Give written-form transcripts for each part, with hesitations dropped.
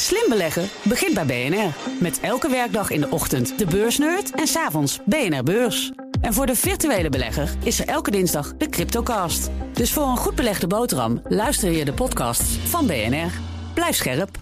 Slim beleggen begint bij BNR. Met elke werkdag in de ochtend de beursnerd en 's avonds BNR Beurs. En voor de virtuele belegger is er elke dinsdag de Cryptocast. Dus voor een goed belegde boterham luister je de podcasts van BNR. Blijf scherp.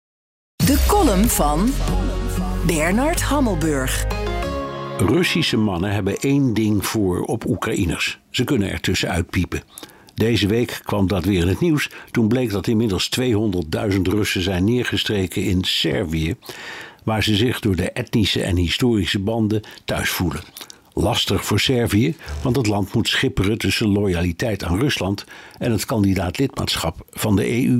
De column van Bernard Hammelburg. Russische mannen hebben één ding voor op Oekraïners. Ze kunnen er tussenuit piepen. Deze week kwam dat weer in het nieuws. Toen bleek dat inmiddels 200.000 Russen zijn neergestreken in Servië, waar ze zich door de etnische en historische banden thuis voelen. Lastig voor Servië, want het land moet schipperen tussen loyaliteit aan Rusland en het kandidaat lidmaatschap van de EU.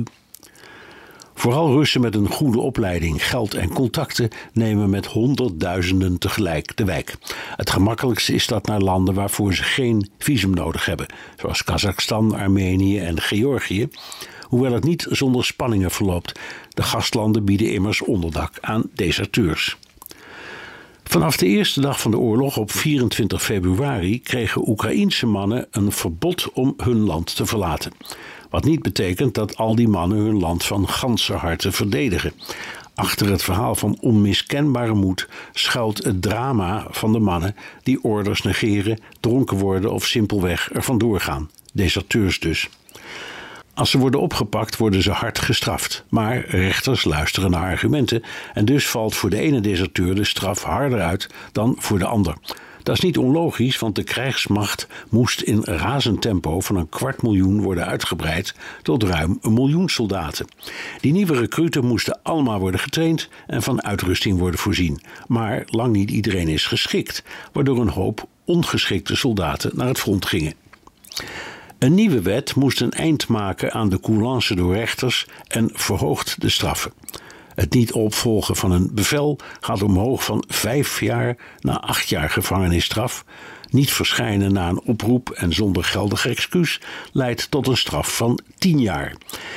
Vooral Russen met een goede opleiding, geld en contacten nemen met honderdduizenden tegelijk de wijk. Het gemakkelijkste is dat naar landen waarvoor ze geen visum nodig hebben, zoals Kazachstan, Armenië en Georgië. Hoewel het niet zonder spanningen verloopt. De gastlanden bieden immers onderdak aan deserteurs. Vanaf de eerste dag van de oorlog op 24 februari kregen Oekraïense mannen een verbod om hun land te verlaten. Wat niet betekent dat al die mannen hun land van ganse harte verdedigen. Achter het verhaal van onmiskenbare moed schuilt het drama van de mannen die orders negeren, dronken worden of simpelweg er vandoor gaan. Deserteurs dus. Als ze worden opgepakt worden ze hard gestraft. Maar rechters luisteren naar argumenten en dus valt voor de ene deserteur de straf harder uit dan voor de ander. Dat is niet onlogisch, want de krijgsmacht moest in razend tempo van 250.000 worden uitgebreid tot ruim 1 miljoen soldaten. Die nieuwe recruten moesten allemaal worden getraind en van uitrusting worden voorzien. Maar lang niet iedereen is geschikt, waardoor een hoop ongeschikte soldaten naar het front gingen. Een nieuwe wet moest een eind maken aan de coulance door rechters en verhoogt de straffen. Het niet opvolgen van een bevel gaat omhoog van 5 jaar naar 8 jaar gevangenisstraf. Niet verschijnen na een oproep en zonder geldig excuus leidt tot een straf van 10 jaar.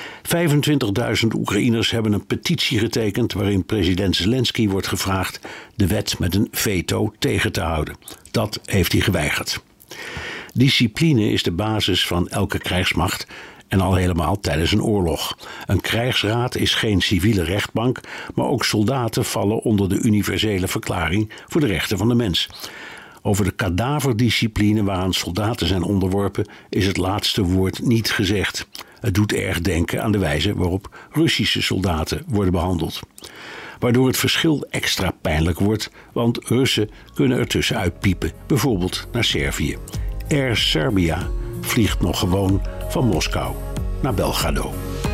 25.000 Oekraïners hebben een petitie getekend waarin president Zelensky wordt gevraagd de wet met een veto tegen te houden. Dat heeft hij geweigerd. Discipline is de basis van elke krijgsmacht en al helemaal tijdens een oorlog. Een krijgsraad is geen civiele rechtbank, maar ook soldaten vallen onder de universele verklaring voor de rechten van de mens. Over de kadaverdiscipline waaraan soldaten zijn onderworpen is het laatste woord niet gezegd. Het doet erg denken aan de wijze waarop Russische soldaten worden behandeld. Waardoor het verschil extra pijnlijk wordt, want Russen kunnen er tussenuit piepen, bijvoorbeeld naar Servië. Air Serbia vliegt nog gewoon van Moskou naar Belgrado.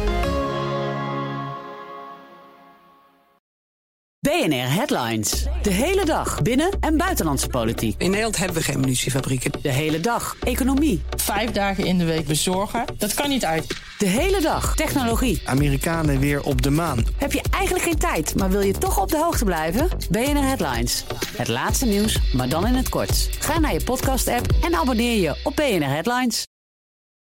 BNR Headlines. De hele dag binnen- en buitenlandse politiek. In Nederland hebben we geen munitiefabrieken. De hele dag economie. 5 dagen in de week bezorgen, dat kan niet uit. De hele dag technologie. Amerikanen weer op de maan. Heb je eigenlijk geen tijd, maar wil je toch op de hoogte blijven? BNR Headlines. Het laatste nieuws, maar dan in het kort. Ga naar je podcast-app en abonneer je op BNR Headlines.